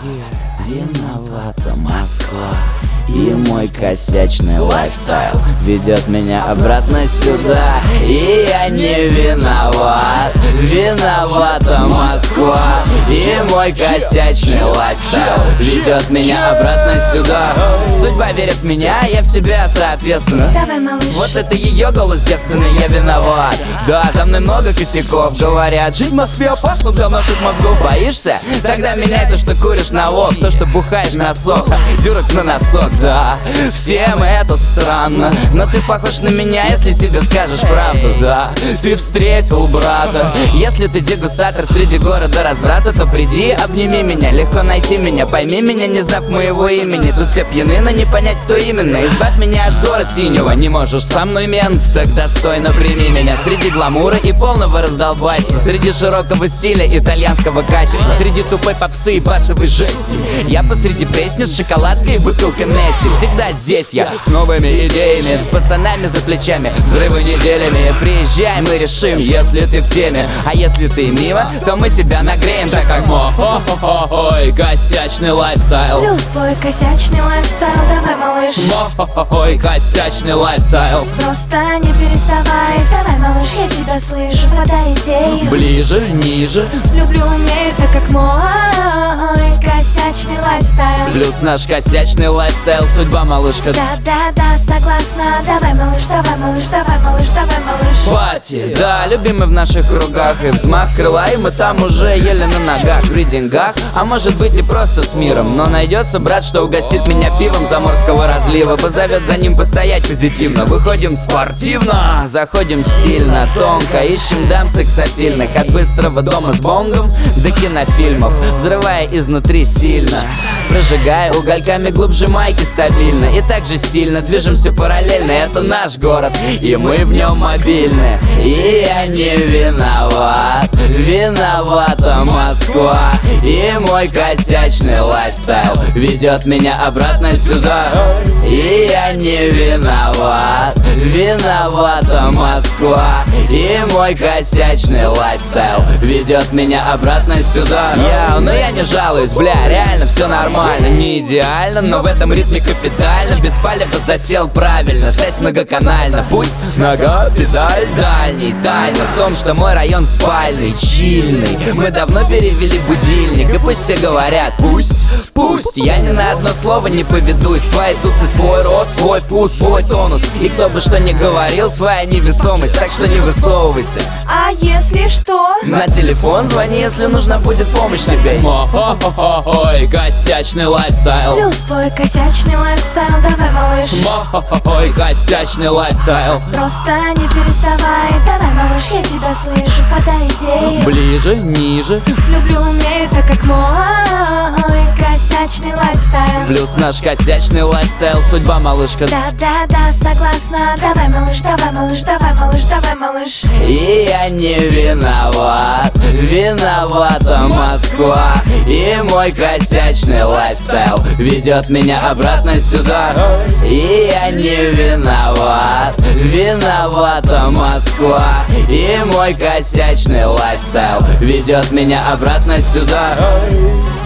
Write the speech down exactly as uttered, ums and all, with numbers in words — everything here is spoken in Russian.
Виновата Москва, и мой косячный лайфстайл ведет меня обратно сюда. И я не виноват. Виновата Москва, и мой косячный лайфстайл ведет меня обратно сюда. Судьба верит в меня, я в себя соответственно. Давай, малыш. Вот это ее голос девственный, я виноват. Да, за мной много косяков. Говорят, жить в Москве опасно для наших мозгов. Боишься? Тогда меняй то, что куришь на вок, то, что бухаешь на сок. Дюрекс на носок, да. Всем это странно, но ты похож на меня, если себе скажешь правду, да. Ты встретил брата. Если ты дегустатор среди города разврата, то приди, обними меня. Легко найти меня, пойми меня, не знав моего имени. Тут все пьяны, но не понять, кто именно. Избавь меня от взора синего. Не можешь со мной, мент, тогда достойно прими меня. Среди гламура и полного раздолбайства, среди широкого стиля итальянского качества, среди тупой попсы и басовой жести, я посреди пресни с шоколадкой и бутылкой Нести. Всегда здесь я, с новыми идеями, с пацанами за плечами, взрывы неделями. Приезжай, мы решим, если ты в теме. А если ты мимо, то мы тебя нагреем, так как мой косячный лайфстайл. Плюс твой косячный лайфстайл, давай, малыш. Мой косячный лайфстайл. Просто не переставай, давай, малыш, я тебя слышу, подай идею. Ближе, ниже. Люблю, умею, так как мой косячный лайфстайл. Плюс наш косячный лайфстайл, судьба, малышка. Да-да-да, согласна, давай, малыш, давай, малыш, давай, малыш, давай, малыш. Пати, да, любимый в наших кругах. И взмах крыла, и мы там уже еле на ногах. При деньгах, а может быть и просто с миром. Но найдется брат, что угостит меня пивом заморского разлива, позовет за ним постоять позитивно. Выходим спортивно, заходим стильно, тонко, ищем дам сексапильных. От быстрого дома с бонгом до кинофильмов, взрывая изнутри сильно, прожигая угольками глубже майки стабильно. И так же стильно движемся параллельно. Это наш город, и мы в нем мобильны. И я не виноват. Виновата Москва, и мой косячный лайфстайл ведет меня обратно сюда. И я не виноват. Виновата Москва, и мой косячный лайфстайл ведет меня обратно сюда. Я, но я не жалуюсь, бля, реально все нормально. Не идеально, но в этом ритме капитально. Без палева засел правильно, связь многоканальна. Путь, нога, педаль, дальний. Тайна в том, что мой район спальный, чильный. Мы давно перевели будильник, и пусть все говорят, пусть, пусть. Я ни на одно слово не поведусь. Свои тусы, свой рост, свой вкус, свой тонус. И кто бы что ни говорил, своя невесомость. Так что не высовывайся. А если что? На телефон звони, если нужна будет помощь тебе. Мой косячный лайфстайл. Плюс твой косячный лайфстайл, давай, малыш. Мой косячный лайфстайл. Просто не переставай, давай, малыш, я тебя слышу, подай идею. Ближе, ниже. Люблю, умею, так как мой косячный лайфстайл. Плюс наш косячный лайфстайл, судьба, малышка. Да-да-да, согласна, давай, малыш, давай, малыш, давай, малыш, давай, малыш. И я не виноват. Виновата Москва, и мой косячный лайфстайл ведет меня обратно сюда. И я не виноват. Виновата Москва, и мой косячный лайфстайл ведет меня обратно сюда.